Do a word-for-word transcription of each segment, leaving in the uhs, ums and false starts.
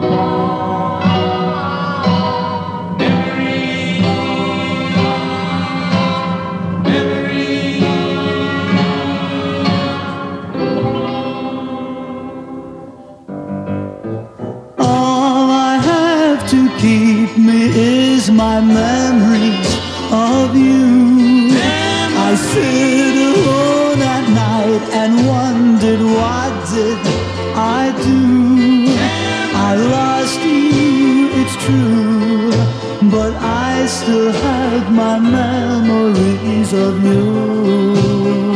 To keep me is my memories of you. I sit alone at night and wondered what did I do. I lost you, it's true, but I still have my memories of you.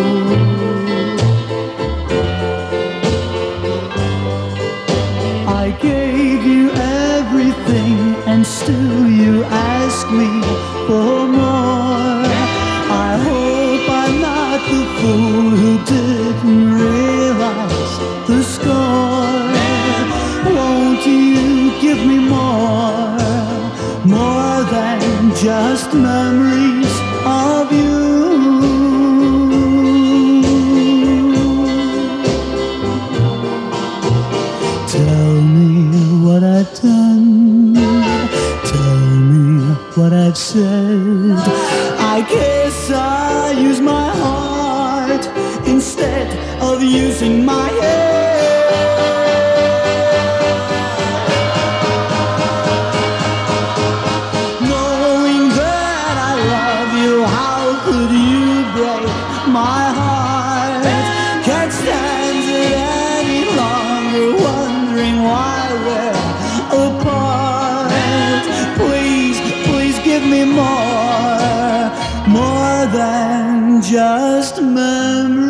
I gave you everything and still you ask me for more. I hope I'm not the fool who didn't realize the score. Won't you give me more, more than just memories of you? Tell me what I've done, tell me what I've said. I guess I use my heart instead of using my head. Knowing that I love you, how could you break my heart? Can't stand it any longer, wondering why we're apart. Please, please give me more, more than just memories.